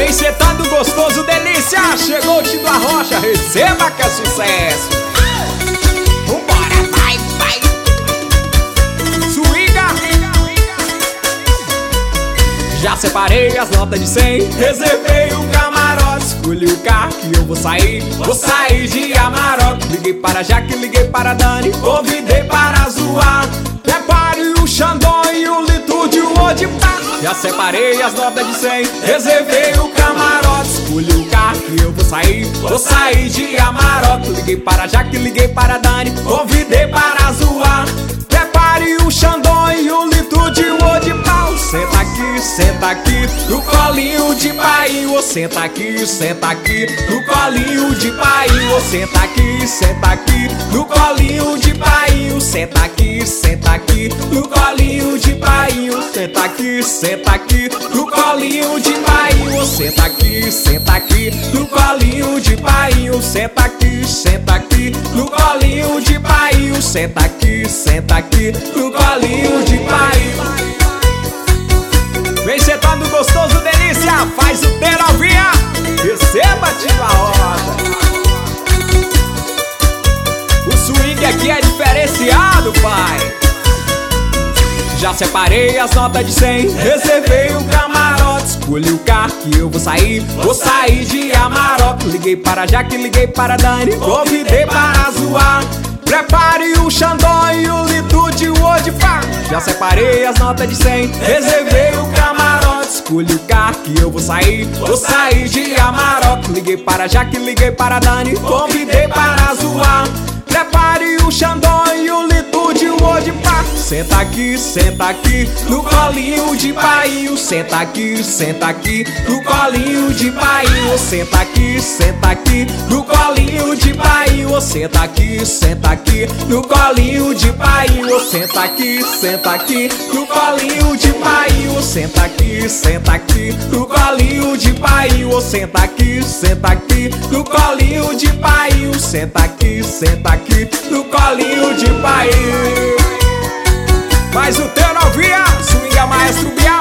Vem sentando gostoso, delícia. Chegou o Tito Arrocha, receba que é sucesso. Vambora, vai, vai. Swinga. Já separei as notas de 100, reservei o camarote, escolhi o carro que eu vou sair de Amarok. Liguei para Jaque, liguei para Dani, convidei para zoar. Prepare o Xandão e o litro de Odipá. Já separei as notas de 100, reservei o camarote, escolhi o carro que eu vou sair de Amarok. Liguei para Jaque, liguei para Dani, convidei para zoar. Prepare o Xandão e o litro de Odipá. Senta aqui, no colinho de pai. Senta aqui, no colinho de pai. Senta aqui, no colinho de pai. Senta aqui, no colinho de pai. Senta aqui, no colinho de pai. Senta aqui, no colinho de pai. Senta aqui, no colinho de pai. Senta aqui, no colinho de pai. Vem sentando gostoso, delícia. Faz o T novinha. Receba, Tito Arrocha. O swing aqui é diferenciado, pai. Já separei as notas de 100, reservei o camarote, escolhi o carro que eu vou sair de Amarok. Liguei para Jaque, liguei para Dani, convidei para zoar. Prepare o Xandão e o litro de Odipá. Já separei as notas de 100, reservei o camarote, escolhi o carro que eu vou sair de Amarok. Liguei para Jaque, liguei para Dani, convidei para zoar. Prepare o Xandão e o litro de Odipá. Senta aqui, no colinho de pai. Senta aqui, no colinho de pai. Senta aqui, no colinho de pai. Senta aqui, no colinho de pai. Senta aqui, no colinho de pai. Senta aqui, no colinho de pai. Senta aqui, no colinho de pai. Senta aqui, no colinho de pai. Faz o teu novinha, swinga maestro Bial.